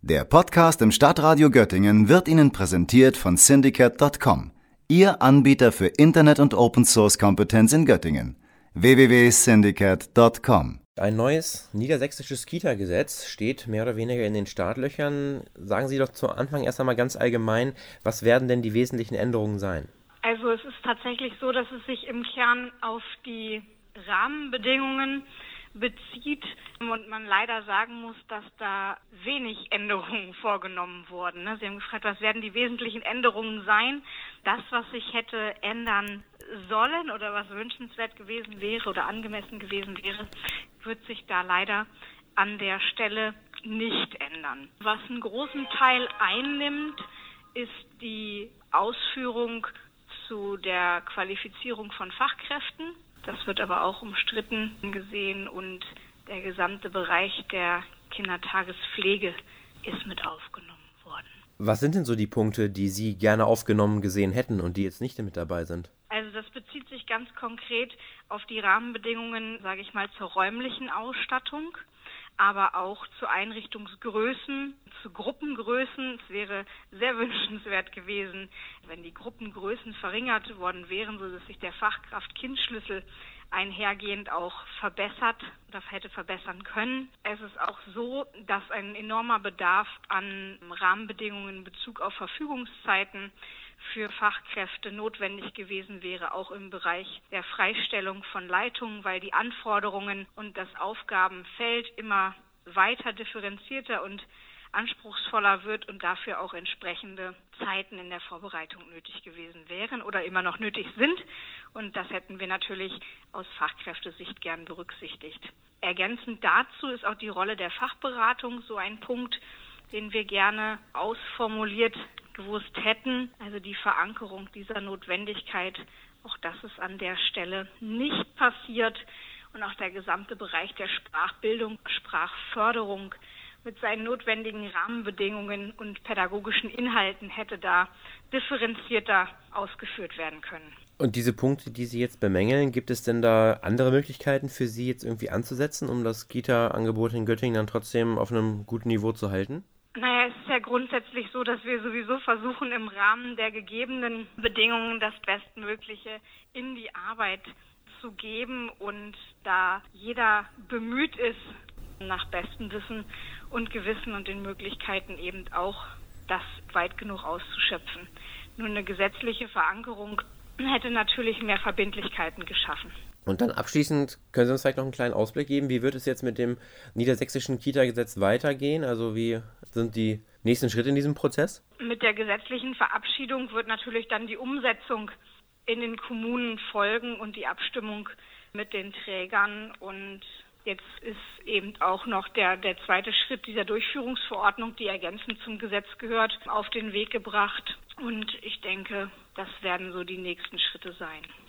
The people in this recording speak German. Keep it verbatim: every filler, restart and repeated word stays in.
Der Podcast im Stadtradio Göttingen wird Ihnen präsentiert von Syndicate Punkt com, Ihr Anbieter für Internet- und Open-Source-Kompetenz in Göttingen. w w w punkt syndicate punkt com. Ein neues niedersächsisches Kita-Gesetz steht mehr oder weniger in den Startlöchern. Sagen Sie doch zu Anfang erst einmal ganz allgemein, was werden denn die wesentlichen Änderungen sein? Also es ist tatsächlich so, dass es sich im Kern auf die Rahmenbedingungen bezieht und man leider sagen muss, dass da wenig Änderungen vorgenommen wurden. Sie haben gefragt, was werden die wesentlichen Änderungen sein? Das, was sich hätte ändern sollen oder was wünschenswert gewesen wäre oder angemessen gewesen wäre, wird sich da leider an der Stelle nicht ändern. Was einen großen Teil einnimmt, ist die Ausführung zu der Qualifizierung von Fachkräften. Das wird aber auch umstritten gesehen und der gesamte Bereich der Kindertagespflege ist mit aufgenommen worden. Was sind denn so die Punkte, die Sie gerne aufgenommen gesehen hätten und die jetzt nicht mit dabei sind? Also das bezieht sich ganz konkret auf die Rahmenbedingungen, sage ich mal, zur räumlichen Ausstattung, aber auch zu Einrichtungsgrößen, zu Gruppengrößen. Es wäre sehr wünschenswert gewesen, wenn die Gruppengrößen verringert worden wären, sodass sich der Fachkraft-Kind-Schlüssel einhergehend auch verbessert oder hätte verbessern können. Es ist auch so, dass ein enormer Bedarf an Rahmenbedingungen in Bezug auf Verfügungszeiten für Fachkräfte notwendig gewesen wäre, auch im Bereich der Freistellung von Leitungen, weil die Anforderungen und das Aufgabenfeld immer weiter differenzierter und anspruchsvoller wird und dafür auch entsprechende Zeiten in der Vorbereitung nötig gewesen wären oder immer noch nötig sind. Und das hätten wir natürlich aus Fachkräftesicht gern berücksichtigt. Ergänzend dazu ist auch die Rolle der Fachberatung so ein Punkt, den wir gerne ausformuliert gewusst hätten. Also die Verankerung dieser Notwendigkeit, auch das ist an der Stelle nicht passiert. Und auch der gesamte Bereich der Sprachbildung, Sprachförderung mit seinen notwendigen Rahmenbedingungen und pädagogischen Inhalten hätte da differenzierter ausgeführt werden können. Und diese Punkte, die Sie jetzt bemängeln, gibt es denn da andere Möglichkeiten für Sie jetzt irgendwie anzusetzen, um das Kita-Angebot in Göttingen dann trotzdem auf einem guten Niveau zu halten? Naja, es ist ja grundsätzlich so, dass wir sowieso versuchen, im Rahmen der gegebenen Bedingungen das Bestmögliche in die Arbeit zu geben und da jeder bemüht ist, nach bestem Wissen und Gewissen und den Möglichkeiten eben auch das weit genug auszuschöpfen. Nur eine gesetzliche Verankerung hätte natürlich mehr Verbindlichkeiten geschaffen. Und dann abschließend können Sie uns vielleicht noch einen kleinen Ausblick geben, wie wird es jetzt mit dem niedersächsischen Kita-Gesetz weitergehen? Also wie sind die nächsten Schritte in diesem Prozess? Mit der gesetzlichen Verabschiedung wird natürlich dann die Umsetzung in den Kommunen folgen und die Abstimmung mit den Trägern. Und jetzt ist eben auch noch der, der zweite Schritt dieser Durchführungsverordnung, die ergänzend zum Gesetz gehört, auf den Weg gebracht. Und ich denke, das werden so die nächsten Schritte sein.